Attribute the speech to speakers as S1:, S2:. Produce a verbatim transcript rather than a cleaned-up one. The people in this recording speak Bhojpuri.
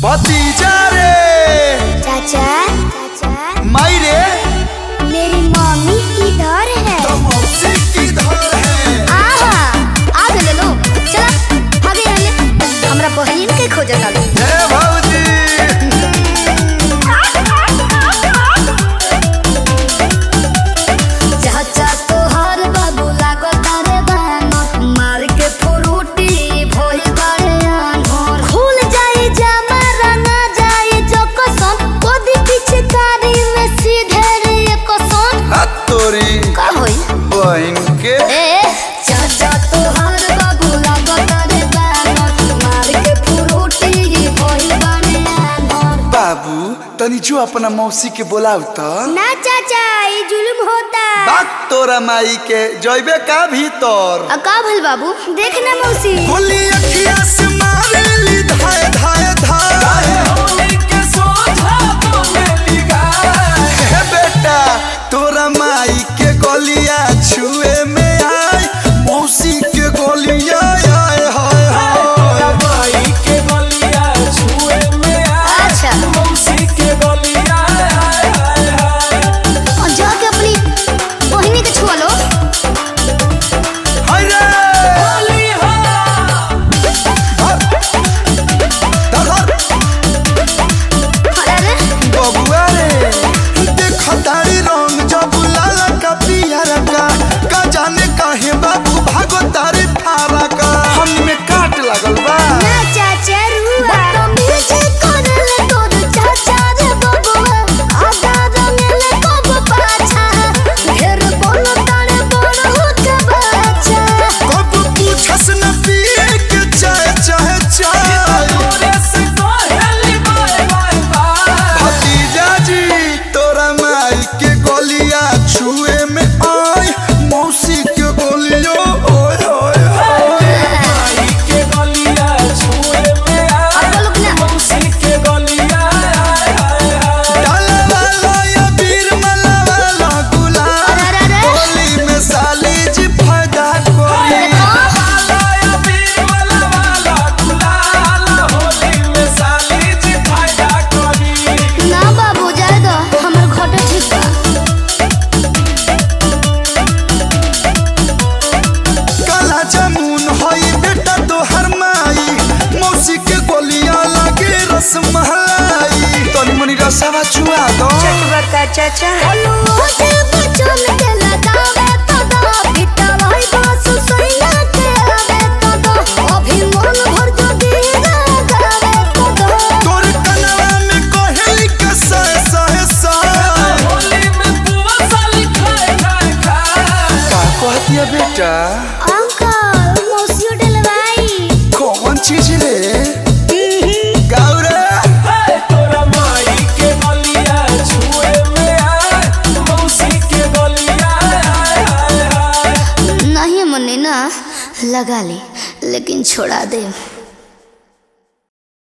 S1: भतीजा रे।
S2: चाचा चाचा
S1: माई रे।
S2: मेरी मम्मी इधर है।
S1: तो मौसी किधर है?
S2: आहा आ गए लो। चला आगे आले हमरा बहन के खोज डालो।
S1: ए भौजी
S2: चाचा तोहर बाबू लागो तारे बानो मार के फुरुटी भोई बड़े आंगोर खुल जाए जामा रंगा जाए जो कसम कोदी पिचकारी में सीधे रे कसम
S1: हाथ तोरी
S2: का होई
S1: बहन के।
S2: ए चाचा तोहर बाबू लागो तारे बानो मार के फुरुटी भोई बड़े आंगोर
S1: बाबू तनी जो अपना मौसी के बोलाऊ तो।
S2: ना चाचा ये जुल्म होता।
S1: बात तोरा माई के जइबे का भीतर।
S2: आ का भल बाबू देखना मौसी
S1: गोली अखिया से मारेली धाय धाय धाय काहे होली के सोझा तो मेली गाय। हे बेटा तोरा माई के गोलियां छुए में आय मौसी के गोलियां आय हाय हाय।
S3: तोरा माई के गोलियां छुए में आय
S2: अच्छा
S3: मौसी के गोलियां आय आय आय।
S2: और जाके अपनी बहिनी के छुआ लो।
S1: हाय रे
S3: होली हो
S1: धर
S2: अरे अरे
S1: बबुआ रे देख तारी रंग जब लाला का पियर का का जाने काहे बाबू भागो तारी फारा का हम में काट लगल बा।
S2: ना चाचा रुआ बदतमीजी करले तोर चाचा रे बबुआ आधा रंगले कब पाछा ढेर बोल तारे बड़ होके बच्चा
S1: कब पूछस न पिए के चाय चाहे चाय।
S3: तोरे से कोहेली बाय बाय बाय।
S1: भतीजा जी तोरा माई के गोलियां छुए में आय मौसी के गोलियों ओए ओए ओए।
S3: माई के गोलियां छुए में
S2: अब
S3: आय
S2: लोग ना
S3: मौसी के गोलियां आय आय आय।
S1: डाला वाला या वीर मला वाला गुलाल
S2: अरे अरे अरे
S1: होली में साली जी फायदा कोरी।
S3: लाया पीर वाला वाला गुलाल होली में साली जी फायदा करी।
S2: ना बाबू जाए दो हमर घटे ठीक बा।
S1: काला जामुन होई बेटा तोहर माई मौसी के गोलियां लगे रसमलाई तनी मनी रसावा चुआ दो।
S2: चाचा हेलो से बचन के लगावे तो दो बिटा भाई बास सैया के आवे तो दो अभी मन भर जो दीदा गावे तो दो
S1: तोर कनवा में कोहेली के सह सह सह।
S3: होली में बुआ साली खाए खाए खाए।
S1: का कहतिया बेटा
S2: अंकल मौसी डलवाई
S1: कौन चीज रे गौरा।
S3: हे तोरा माई के गोलियां छुए में आय मौसी के गोलियां आय आय आय।
S2: नहीं मने ना लगा ले लेकिन छोड़ा दे।